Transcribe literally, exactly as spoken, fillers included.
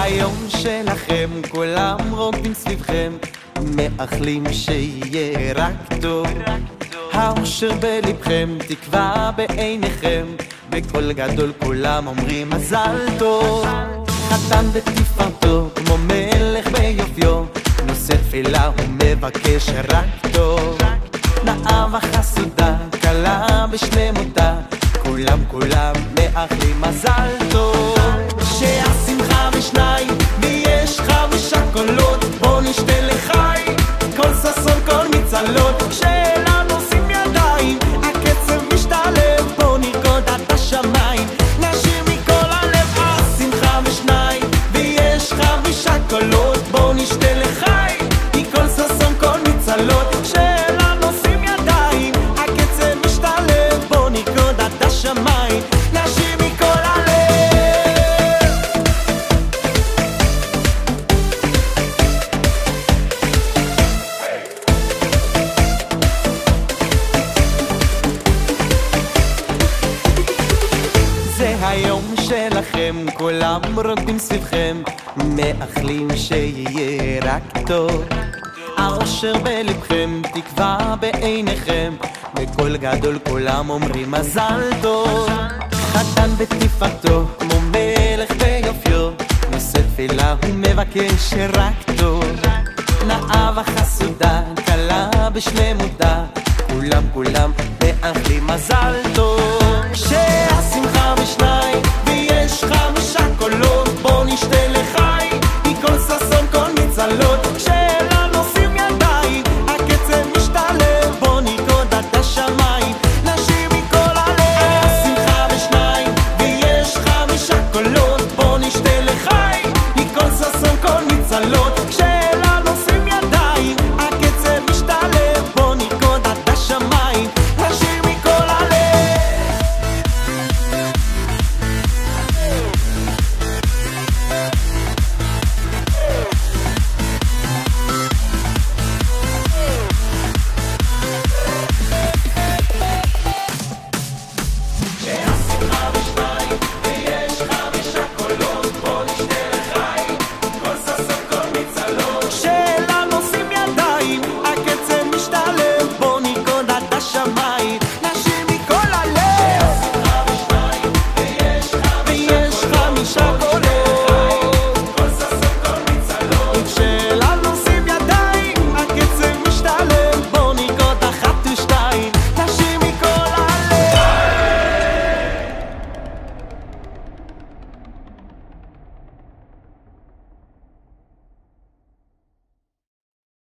היום שלכם, כולם רוקדים סביבכם, מאחלים שיהיה רק טוב. האושר בלבכם, תקווה בעיניכם, בקול גדול כולם אומרים מזל טוב. חתן בתפארתו, כמו מלך ביופיו, נושא תפילה ומבקש רק טוב. נאה וחסודה, כלה בשלמותה, כולם כולם מאחלים מזל טוב. שהשמחה בשניים ויש חמישה קולות, בוא נשתה לחיים, כל ששון כל מצלות, שלנו עושים ידיים, הקצב משתלב, בוא נרקוד עד השמיים, נשיר מכל הלב. השמחה בשניים ויש חמישה קולות, בוא נשתה לחיים, כל ששון כל מצלות, שלנו עושים ידיים, הקצב משתלב, בוא נרקוד עד השמיים, נשיר מכל הלב. זה היום שלכם, כולם רוקדים סביבכם, מאחלים שיהיה רק טוב. האושר בלבכם, תקווה בעיניכם, בקול גדול כולם אומרים מזל טוב. חתן בתפארתו, כמו מלך ביופיו, נושא תפילה ומבקש רק טוב. נאה וחסודה, כלה בשלמותה, כולם כולם מאחלים מזל טוב. שהשמחה בשניים